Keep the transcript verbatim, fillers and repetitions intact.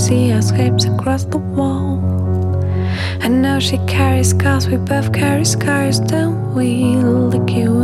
see our scrapes across the wall. I know she carries scars, we both carry scars, don't we? Look you